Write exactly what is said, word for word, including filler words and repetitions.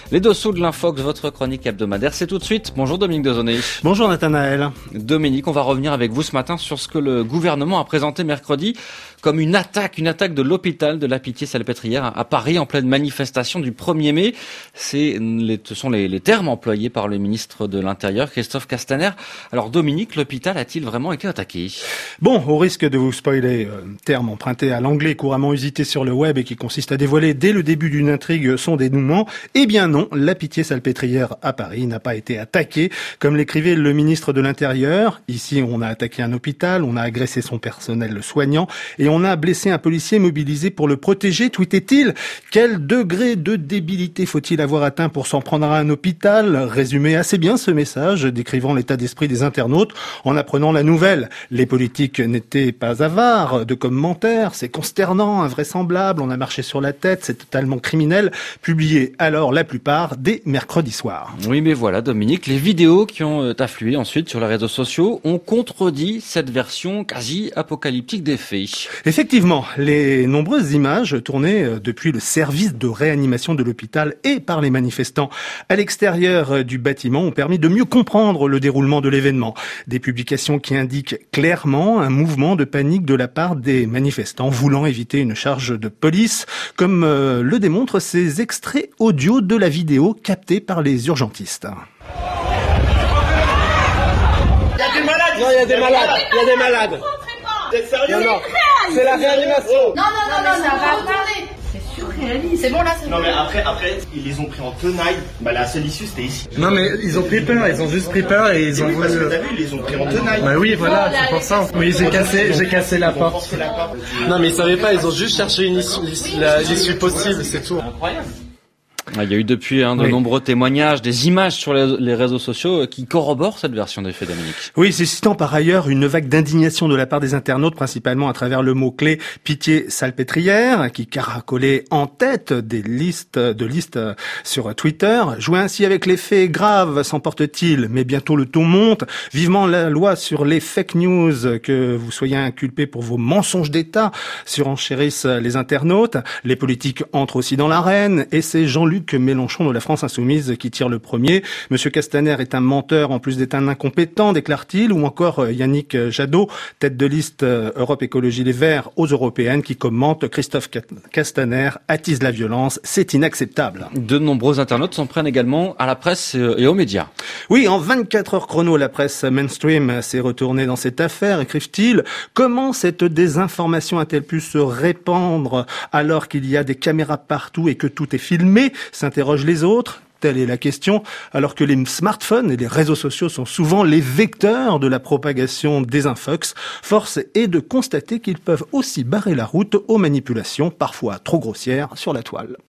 Les dessous de l'Infox, votre chronique hebdomadaire, c'est tout de suite. Bonjour Dominique Dezonné. Bonjour Nathanaël. Dominique, on va revenir avec vous ce matin sur ce que le gouvernement a présenté mercredi comme une attaque, une attaque de l'hôpital de la Pitié-Salpêtrière à Paris en pleine manifestation du premier mai. C'est les, ce sont les, les termes employés par le ministre de l'Intérieur, Christophe Castaner. Alors Dominique, l'hôpital a-t-il vraiment été attaqué? Bon, au risque de vous spoiler, euh, terme emprunté à l'anglais couramment usité sur le web et qui consiste à dévoiler dès le début d'une intrigue son dénouement, eh bien non, la Pitié-Salpêtrière à Paris n'a pas été attaquée, comme l'écrivait le ministre de l'Intérieur. Ici, on a attaqué un hôpital, on a agressé son personnel soignant et on a blessé un policier mobilisé pour le protéger, tweetait-il. Quel degré de débilité faut-il avoir atteint pour s'en prendre à un hôpital? Résumait assez bien ce message, décrivant l'état d'esprit des internautes en apprenant la nouvelle. Les politiques n'étaient pas avares de commentaires, c'est consternant, invraisemblable, on a marché sur la tête, c'est totalement criminel, publié alors la plupart dès mercredi soir. Oui, mais voilà Dominique, les vidéos qui ont afflué ensuite sur les réseaux sociaux ont contredit cette version quasi apocalyptique des faits. Effectivement, les nombreuses images tournées depuis le service de réanimation de l'hôpital et par les manifestants à l'extérieur du bâtiment ont permis de mieux comprendre le déroulement de l'événement. Des publications qui indiquent clairement un mouvement de panique de la part des manifestants voulant éviter une charge de police, comme euh, le démontrent ces extraits audio de la vidéo captée par les urgentistes. Il y a des malades. Non, il y a des malades. Il y a des malades. Vous êtes sérieux? Non, non. C'est la réanimation. Non, non, non, non, ça va retourner. C'est surréaliste. C'est bon là, c'est bon. Non, mais après, après, ils les ont pris en tenaille. Bah, la seule issue, c'était ici. Non, mais ils ont pris peur, ils ont juste pris peur et ils ont oui, voulu. Parce que t'as vu, ils les ont pris en tenaille. Bah oui, voilà, c'est pour ça. Oui, j'ai cassé, j'ai cassé la porte. Non, mais ils savaient pas, ils ont juste cherché une issue, l'issue possible, c'est tout. Incroyable. Il y a eu depuis hein, de oui. nombreux témoignages, des images sur les, les réseaux sociaux qui corroborent cette version des faits, Dominique. Oui, suscitant par ailleurs une vague d'indignation de la part des internautes, principalement à travers le mot-clé Pitié-Salpêtrière, qui caracolait en tête des listes de listes sur Twitter. Jouer ainsi avec les faits graves s'emporte-t-il, mais bientôt le ton monte. Vivement la loi sur les fake news, que vous soyez inculpés pour vos mensonges d'État, surenchérissent les internautes. Les politiques entrent aussi dans l'arène, et c'est Jean-Luc Mélenchon de la France Insoumise qui tire le premier. Monsieur Castaner est un menteur en plus d'être un incompétent, déclare-t-il, ou encore Yannick Jadot, tête de liste Europe Écologie Les Verts aux Européennes, qui commente Christophe Castaner attise la violence, c'est inacceptable. De nombreux internautes s'en prennent également à la presse et aux médias. Oui, en vingt-quatre heures chrono, la presse mainstream s'est retournée dans cette affaire, écrivent-ils. Comment cette désinformation a-t-elle pu se répandre alors qu'il y a des caméras partout et que tout est filmé? S'interrogent les autres. Telle est la question, alors que les smartphones et les réseaux sociaux sont souvent les vecteurs de la propagation des infox. Force est de constater qu'ils peuvent aussi barrer la route aux manipulations, parfois trop grossières, sur la toile.